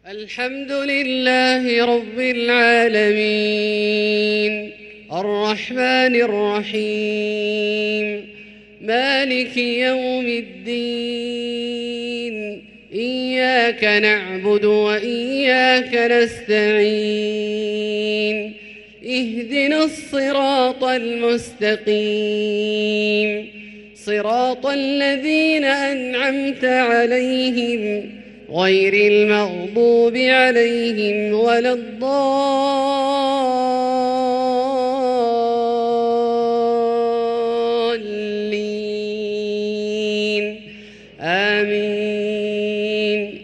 الحمد لله رب العالمين الرحمن الرحيم مالك يوم الدين إياك نعبد وإياك نستعين اهدنا الصراط المستقيم صراط الذين أنعمت عليهم غير المغضوب عليهم ولا الضالين آمين.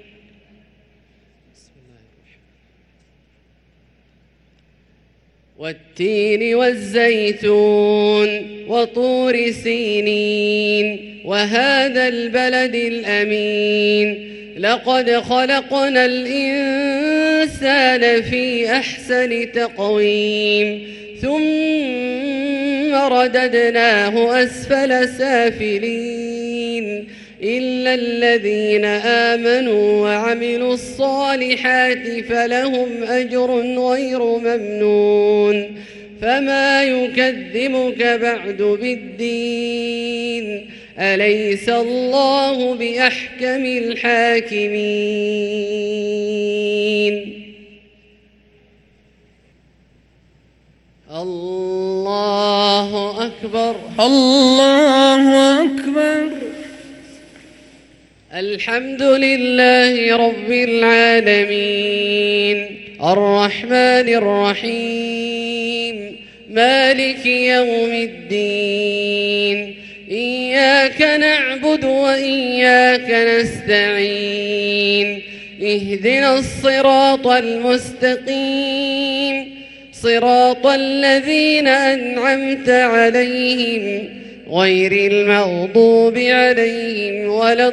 والتين والزيتون وطور سينين وهذا البلد الأمين لقد خلقنا الإنسان في أحسن تقويم ثم رددناه أسفل سافلين إلا الذين آمنوا وعملوا الصالحات فلهم أجر غير ممنون. فما يكذبك بعد بالدين أليس الله بأحكم الحاكمين. الله أكبر الله أكبر. الحمد لله رب العالمين الرحمن الرحيم مالك يوم الدين إياك نعبد وإياك نستعين اهدنا الصراط المستقيم صراط الذين أنعمت عليهم غير المغضوب عليهم ولا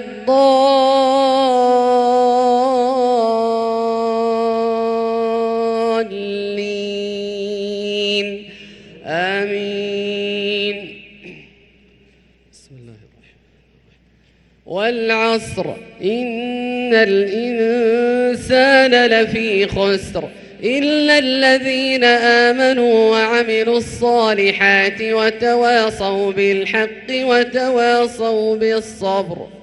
الضالين آمين. بسم الله الرحمن الرحيم. والعصر إن الإنسان لفي خسر إلا الذين آمنوا وعملوا الصالحات وتواصوا بالحق وتواصوا بالصبر.